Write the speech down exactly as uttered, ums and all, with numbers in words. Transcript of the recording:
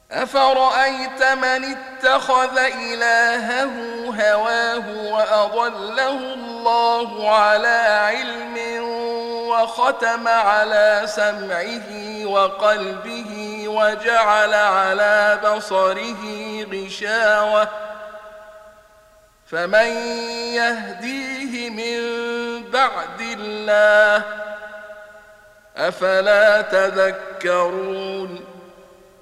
أفرأيت من اتخذ إلهه هواه وأضله الله على علم وختم على سمعه وقلبه وجعل على بصره غشاوة فمن يهديه من بعد الله أفلا تذكرون